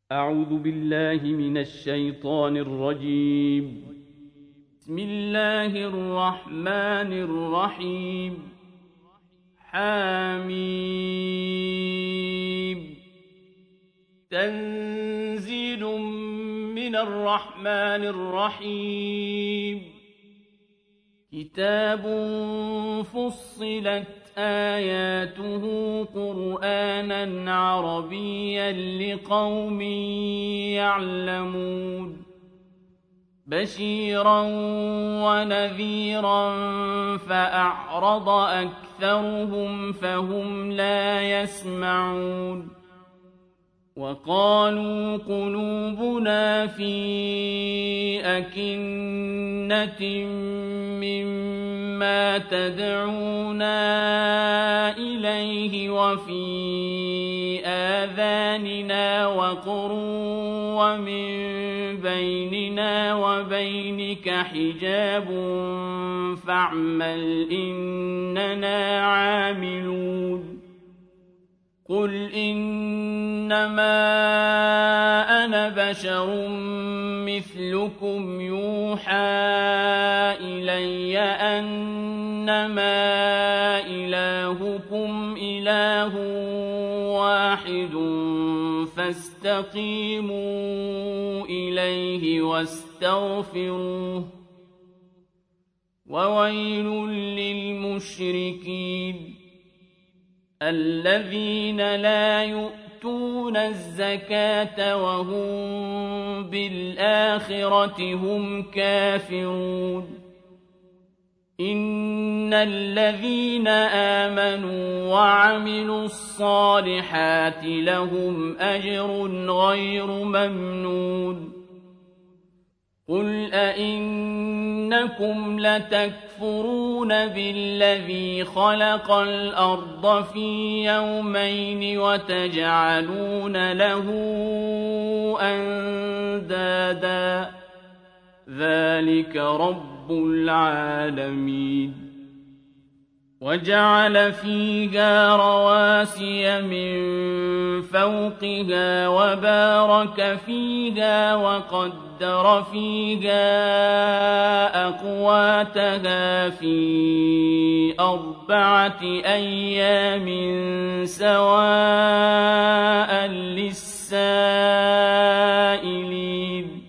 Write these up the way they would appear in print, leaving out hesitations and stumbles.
أعوذ بالله من الشيطان الرجيم. بسم الله الرحمن الرحيم. حميم. تنزيل من الرحمن الرحيم. كتاب فصلت آياته قرآنا عربيا لقوم يعلمون بشيرا ونذيرا فأعرض أكثرهم فهم لا يسمعون وقالوا قلوبنا في أكنة مما تدعونا إليه وفي آذاننا وقر ومن بيننا وبينك حجاب فاعمل إننا عاملون قل إنما أنا بشر مثلكم يوحى إلي أنما إلهكم إله واحد فاستقيموا إليه واستغفروه وويل للمشركين الذين لا يؤتون الزكاة وهم بالآخرة هم كافرون إن الذين آمنوا وعملوا الصالحات لهم أجر غير ممنون قل أئنكم لتكفرون بالذي خلق الأرض في يومين وتجعلون له أندادا ذلك رب العالمين وجعل فيها رواسي من فوقها وبارك فيها وقدر فيها أقواتها في 4 أيام سواء للسائلين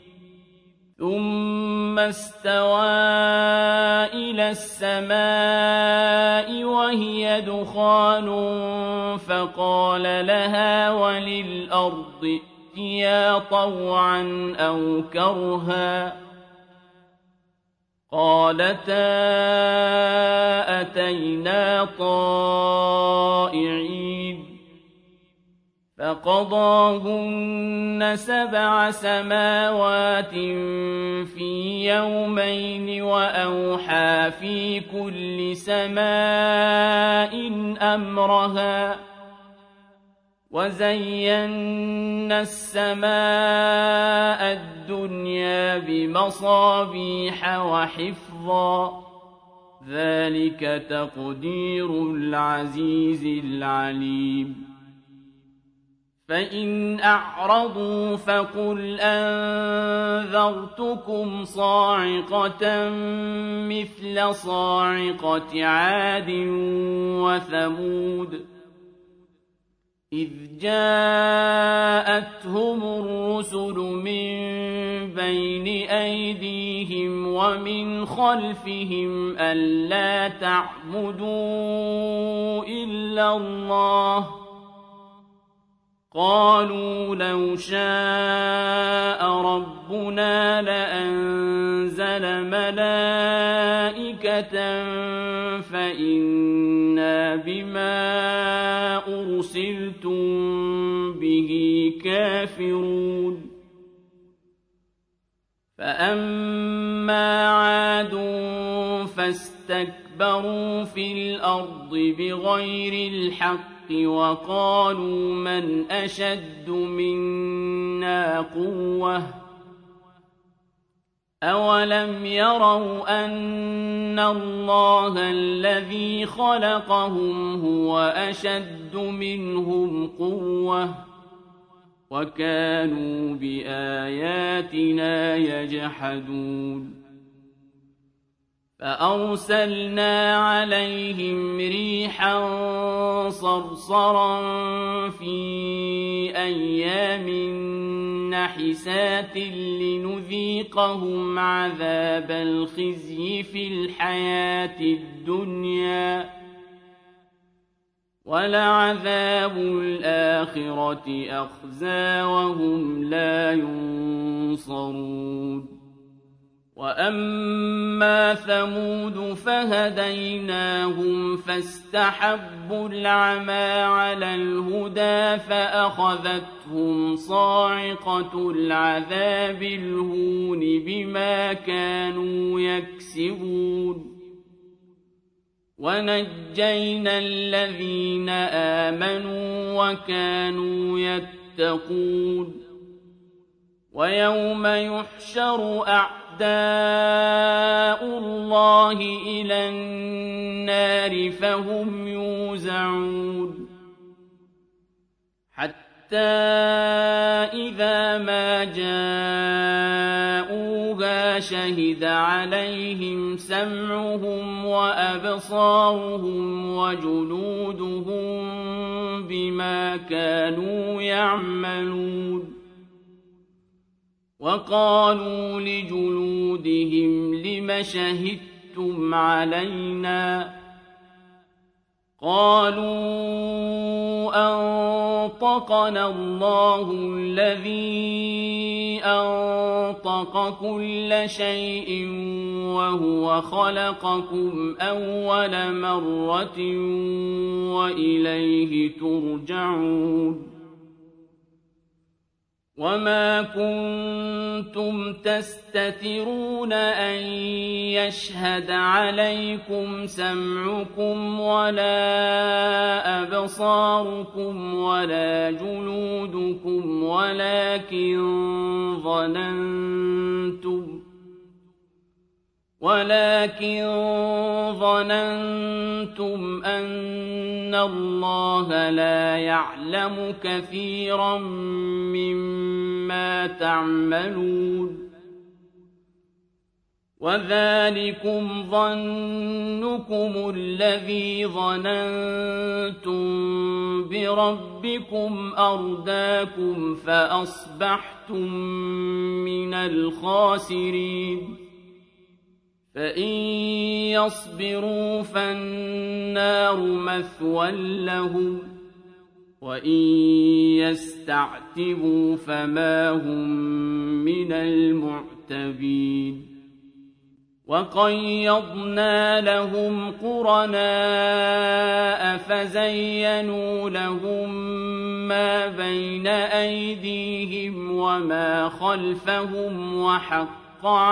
ثم استوى إلى السماء وهي دخان فقال لها وللأرض ائتيا طوعا أو كرها قالتا أتينا طائعين فقضاهن 7 سماوات في يومين وأوحى في كل سماء أمرها وزينا السماء الدنيا بمصابيح وحفظا ذلك تقدير العزيز العليم فإن أعرضوا فقل أنذرتكم صاعقة مثل صاعقة عاد وثمود إذ جاءتهم الرسل من بين أيديهم ومن خلفهم ألا تعبدوا إلا الله قالوا لو شاء ربنا لأنزل ملائكة فإنا بما أرسلتم به كافرون فأما عاد فاستكبروا في الأرض بغير الحق وقالوا من أشد منا قوة أولم يروا أن الله الذي خلقهم هو أشد منهم قوة وكانوا بآياتنا يجحدون فأرسلنا عليهم ريحا صرصرا في أيام نحسات لنذيقهم عذاب الخزي في الحياة الدنيا ولعذاب الآخرة أخزى وهم لا ينصرون وأما ثمود فهديناهم فاستحبوا العمى على الهدى فأخذتهم صاعقة العذاب الهون بما كانوا يكسبون ونجينا الذين آمنوا وكانوا يتقون ويوم يحشر أعداء الله إلى النار فهم يوزعون حتى إذا ما جاءوها شهد عليهم سمعهم وأبصارهم وجلودهم بما كانوا يعملون وقالوا لجلودهم لم شهدتم علينا قالوا أنطقنا الله الذي أنطق كل شيء وهو خلقكم أول مرة وإليه ترجعون وما كنتم تستترون أن يشهد عليكم سمعكم ولا أبصاركم ولا جلودكم ولكن ظننتم أن الله لا يعلم كثيرا مما تعملون وذلكم ظنكم الذي ظننتم بربكم أرداكم فأصبحتم من الخاسرين فإن يصبروا فالنار مثوى لهم وإن يستعتبوا فما هم من المعتبين وقيضنا لهم قرناء فزينوا لهم ما بين أيديهم وما خلفهم وحق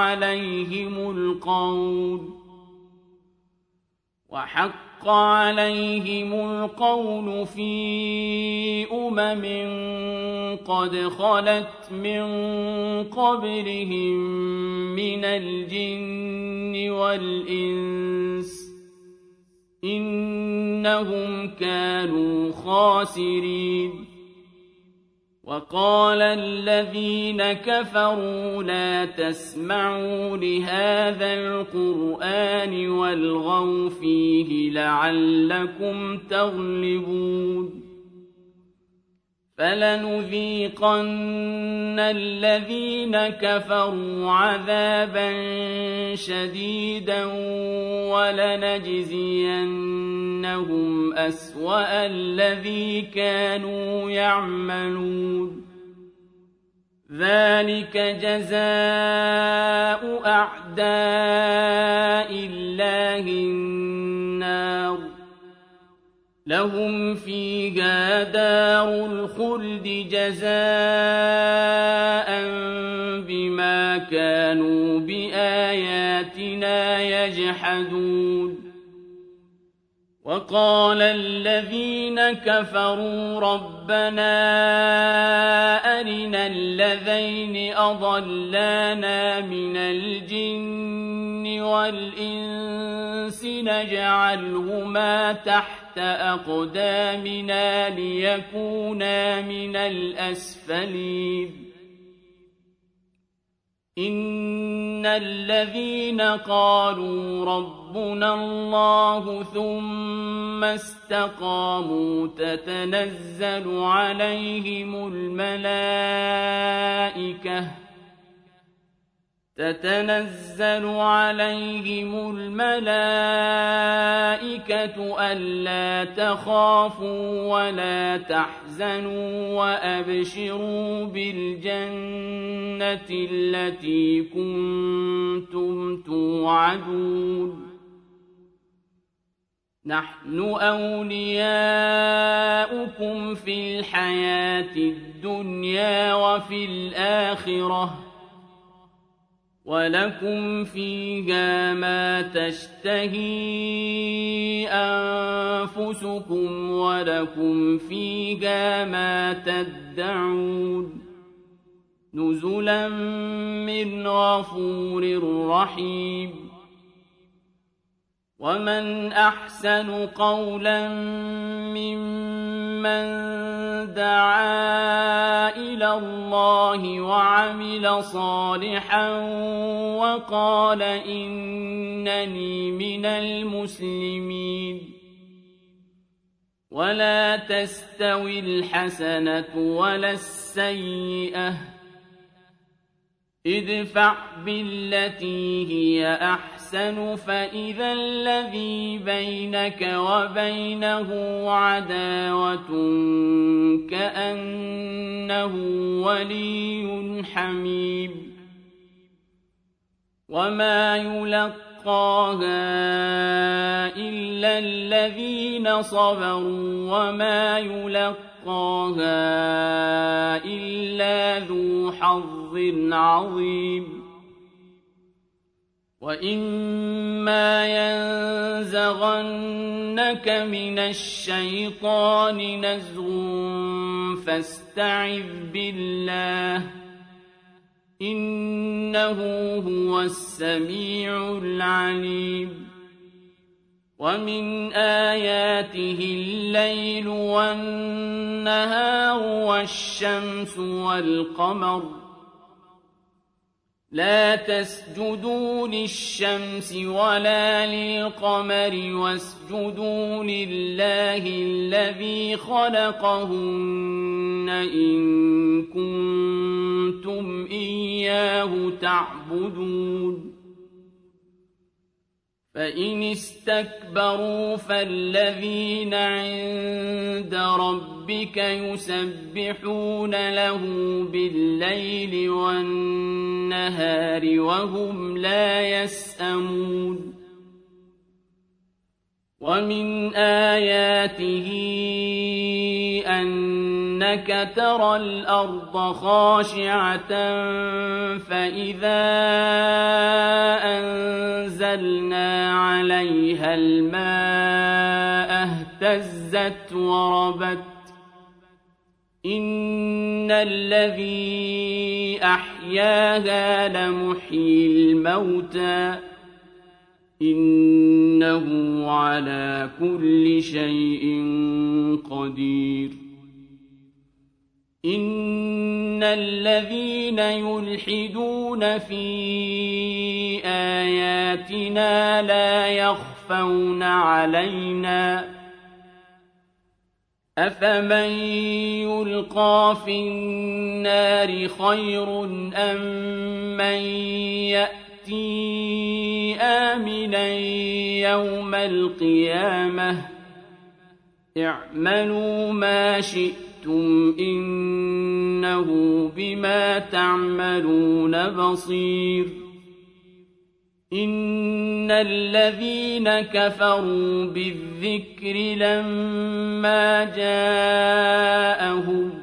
عليهم القول في قد خلت من قبلهم من الجن والإنس إنهم كانوا خاسرين وقال الذين كفروا لا تسمعوا لهذا القرآن والغوا فيه لعلكم تغلبون فلنذيقن الذين كفروا عذابا شديدا ولنجزينهم أسوأ الذي كانوا يعملون ذلك جزاء أعداء الله النار لهم فيها دار الخلد جزاء بما كانوا بآياتنا يجحدون وقال الذين كفروا ربنا أرنا الذين أضلانا من الجن والإنس نجعلهما تحت أقدامنا ليكونا من الأسفلين إن الذين قالوا ربنا الله ثم استقاموا تتنزل عليهم الملائكة ألا تخافوا ولا تحزنوا وأبشروا بالجنة التي كنتم توعدون نحن أولياؤكم في الحياة الدنيا وفي الآخرة ولكم فيها ما تشتهي أنفسكم ولكم فيها ما تدعون نزلا من غفور رحيم ومن أحسن قولا ممن دعا إلى الله وعمل صالحا وقال إنني من المسلمين ولا تستوي الحسنة ولا السيئة ادفع بالتي هي أحسن فإذا الذي بينك وبينه عداوة كأنه ولي حميم وما يلقاها إلا الذين صبروا وما يلقاها إلا ذو حظ عظيم وإما ينزغنك من الشيطان نزغ فاستعذ بالله إنه هو السميع العليم ومن آياته الليل والنهار والشمس والقمر لا تسجدوا للشمس ولا للقمر واسجدوا لله الذي خلقهن إن كنتم إياه تعبدون فإن استكبروا فالذين عند ربك يسبحون له بالليل والنهار وهم لا يسأمون ومن آياته أنك ترى الأرض خاشعة فإذا أنزلنا عليها الماء اهتزت وربت إن الذي أحياها لمحيي الموتى إنه على كل شيء قدير إن الذين يلحدون في آياتنا لا يخفون علينا أفمن يلقى في النار خير أم من يأتي آمنا يوم القيامة اعملوا ما شئتم إنه بما تعملون بصير إن الذين كفروا بالذكر لما جاءهم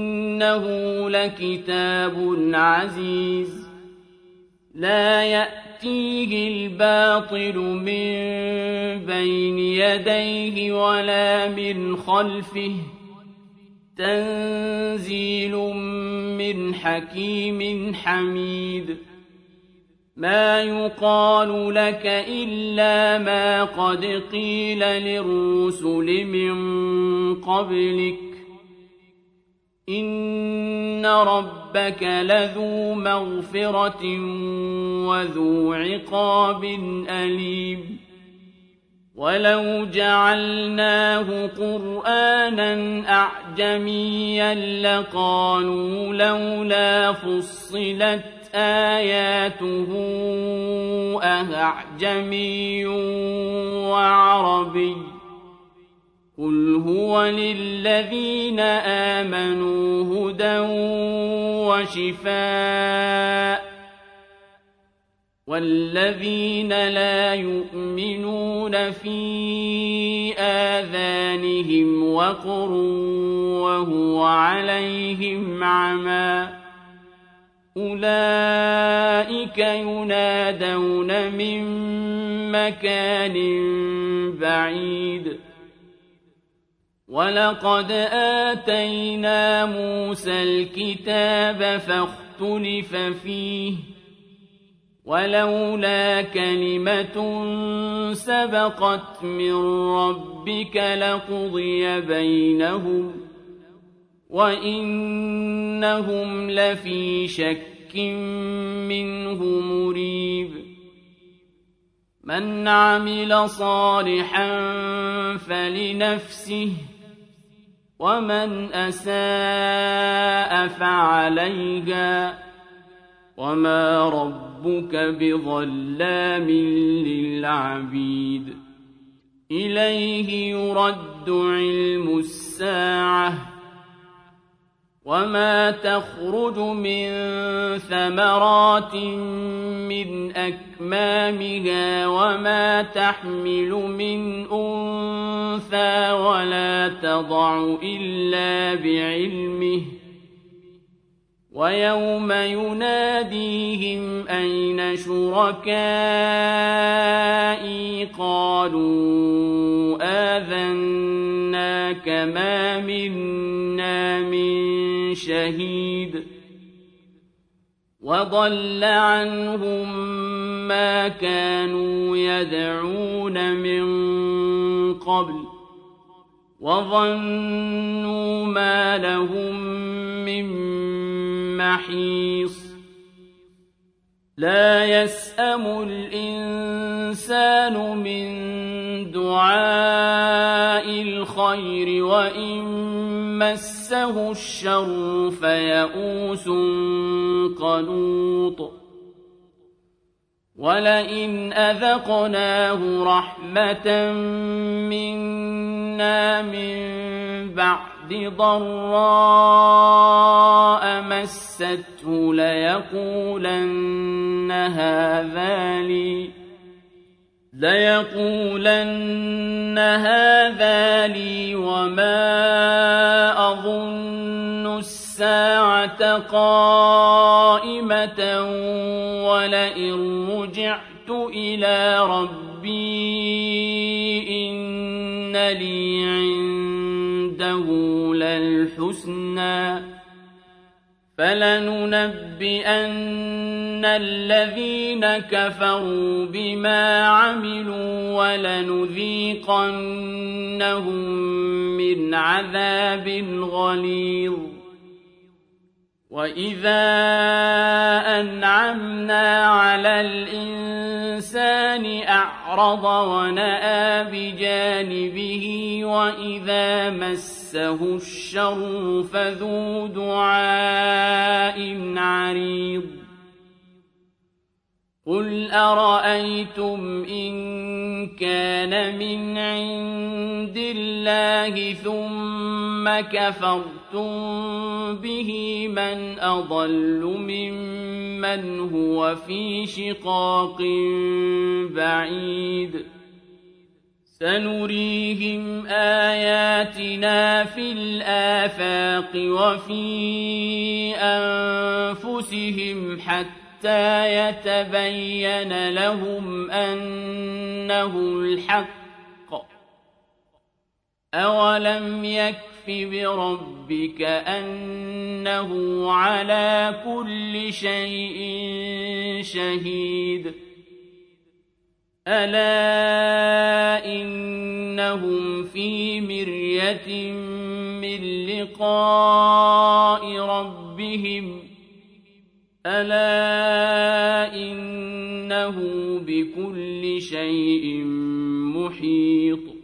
وإنه لكتاب عزيز لا يأتي يأتيه الباطل من بين يديه ولا من خلفه تنزيل من حكيم حميد ما يقال لك إلا ما قد قيل للرسل من قبلك إن ربك لذو مغفرة وذو عقاب أليم ولو جعلناه قرآنا أعجميا لقالوا لولا فصلت آياته أأعجمي وعربي قل هو للذين آمنوا هدى وشفاء والذين لا يؤمنون في آذانهم وقر وهو عليهم عمى أولئك ينادون من مكان بعيد ولقد آتينا موسى الكتاب فاختلف فيه ولولا كلمة سبقت من ربك لقضي بينهم وإنهم لفي شك منه مريب من عمل صالحا فلنفسه ومن أساء فعليها وما ربك بظلام للعبيد إليه يرد علم الساعة وما تخرج من ثمرات من أكمامها وما تحمل من أنثى ولا تضع إلا بعلمه ويوم يناديهم أين شركائي قالوا آذناك ما منا من شهيد وضل عنهم ما كانوا يدعون من قبل وظنوا ما لهم من محيص لا يسأم الإنسان من دعاء الخير وإن مسه الشر فيئوس قنوط ولئن أذقناه رحمة منا من بعد ضراء مسته ليقولن هذا لي وما أظن الساعة قائمة ولئن رجعت إلى ربي إن لي عنده للحسنى فلننبئن الذين كفروا بما عملوا ولنذيقنهم من عذاب غليظ وإذا أنعمنا على الإنسان أعرض ونأى بجانبه وإذا مسه الشر فذو دعاء عريض قل أرأيتم إن كان من عند الله ثم كفرتم به من أضل ممن هو في شقاق بعيد سنريهم آياتنا في الآفاق وفي أنفسهم حتى حتى يتبين لهم أنه الحق. أولم يكف بربك أنه على كل شيء شهيد. ألا إنهم في مرية من لقاء ربهم ألا إنه بكل شيء محيط.